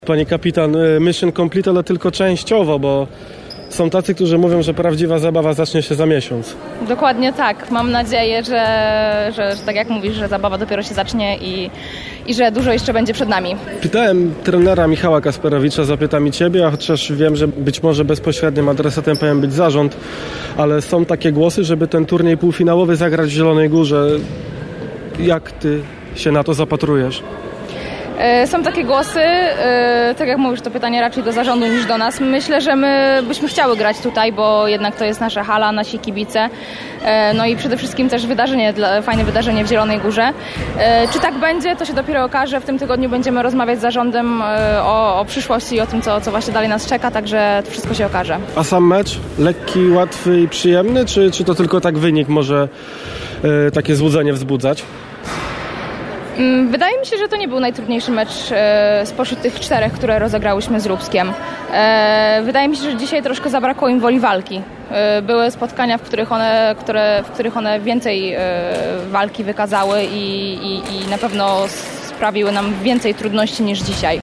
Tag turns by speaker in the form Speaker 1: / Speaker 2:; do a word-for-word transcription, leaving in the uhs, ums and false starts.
Speaker 1: Panie kapitan, mission complete, ale tylko częściowo, bo są tacy, którzy mówią, że prawdziwa zabawa zacznie się za miesiąc.
Speaker 2: Dokładnie tak. Mam nadzieję, że, że, że tak jak mówisz, że zabawa dopiero się zacznie i, i że dużo jeszcze będzie przed nami.
Speaker 1: Pytałem trenera Michała Kasperowicza, zapytam i ciebie, a chociaż wiem, że być może bezpośrednim adresatem powinien być zarząd, ale są takie głosy, żeby ten turniej półfinałowy zagrać w Zielonej Górze. Jak ty się na to zapatrujesz?
Speaker 2: Są takie głosy, tak jak mówisz, to pytanie raczej do zarządu niż do nas. Myślę, że my byśmy chciały grać tutaj, bo jednak to jest nasza hala, nasi kibice. No i przede wszystkim też wydarzenie, fajne wydarzenie w Zielonej Górze. Czy tak będzie, to się dopiero okaże. W tym tygodniu będziemy rozmawiać z zarządem o, o przyszłości i o tym, co, co właśnie dalej nas czeka, także to wszystko się okaże.
Speaker 1: A sam mecz? Lekki, łatwy i przyjemny? Czy, czy to tylko tak wynik może e, takie złudzenie wzbudzać?
Speaker 2: Wydaje mi się, że to nie był najtrudniejszy mecz e, spośród tych czterech, które rozegrałyśmy z Lubskiem. E, wydaje mi się, że dzisiaj troszkę zabrakło im woli walki. E, były spotkania, w których one, które, w których one więcej e, walki wykazały i, i, i na pewno sprawiły nam więcej trudności niż dzisiaj.